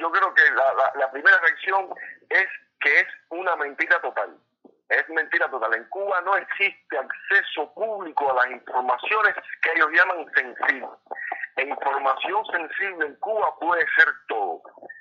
yo creo que la primera reacción es que es una mentira total. Es mentira total. En Cuba no existe acceso público a las informaciones que ellos llaman sensibles. La información sensible en Cuba puede ser todo.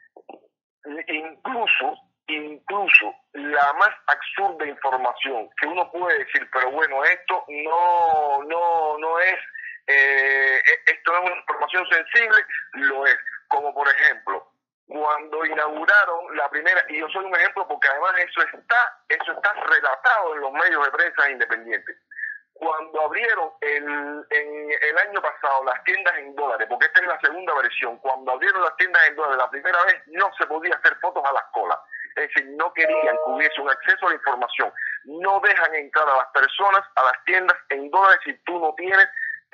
Incluso la más absurda información que uno puede decir, pero bueno, esto no es, esto no es una información sensible, lo es. Como por ejemplo, cuando inauguraron la primera, y yo soy un ejemplo porque además eso está relatado en los medios de prensa independientes. Cuando abrieron en el año pasado las tiendas en dólares, porque esta es la segunda versión, cuando abrieron las tiendas en dólares la primera vez no se podía hacer fotos a las colas. Es decir, no querían que hubiese un acceso a la información. No dejan entrar a las personas a las tiendas en dólares si tú no tienes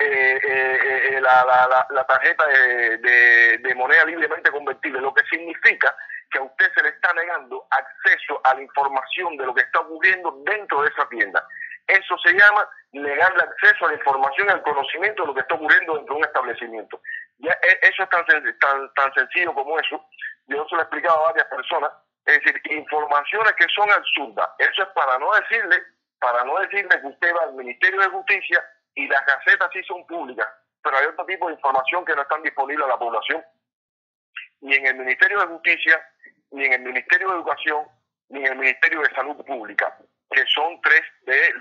la tarjeta de moneda libremente convertible, lo que significa que a usted se le está negando acceso a la información de lo que está ocurriendo dentro de esa tienda. Eso se llama negarle acceso a la información y al conocimiento de lo que está ocurriendo dentro de un establecimiento. Ya, eso es tan sencillo como eso. Yo se lo he explicado a varias personas. Es decir, informaciones que son absurdas. Eso es para no decirle que usted va al Ministerio de Justicia y las gacetas sí son públicas, pero hay otro tipo de información que no están disponibles a la población, ni en el Ministerio de Justicia, ni en el Ministerio de Educación, ni en el Ministerio de Salud Pública, que son tres de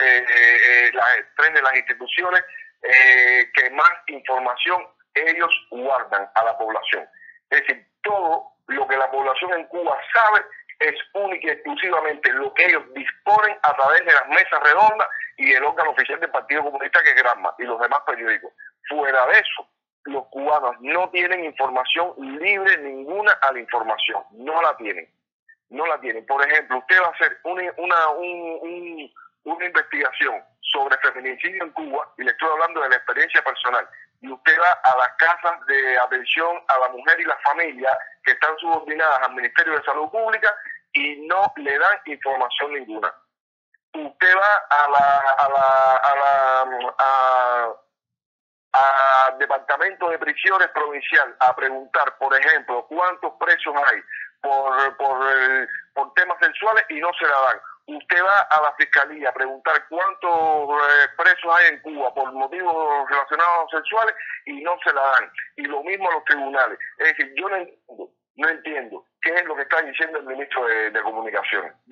las instituciones que más información ellos guardan a la población. Es decir, todo lo que la población en Cuba sabe es única y exclusivamente lo que ellos disponen a través de las mesas redondas y el órgano oficial del Partido Comunista, que es Granma, y los demás periódicos. Fuera de eso, los cubanos no tienen información libre ninguna a la información. No la tienen. Por ejemplo, usted va a hacer una investigación sobre feminicidio en Cuba, y le estoy hablando de la experiencia personal, y usted va a las casas de atención a la mujer y la familia que están subordinadas al Ministerio de Salud Pública y no le dan información ninguna. Usted va al Departamento de Prisiones Provincial a preguntar, por ejemplo, cuántos presos hay por temas sexuales y no se la dan. Usted va a la Fiscalía a preguntar cuántos presos hay en Cuba por motivos relacionados sexuales y no se la dan. Y lo mismo a los tribunales. Es decir, yo no entiendo qué es lo que está diciendo el ministro de Comunicaciones.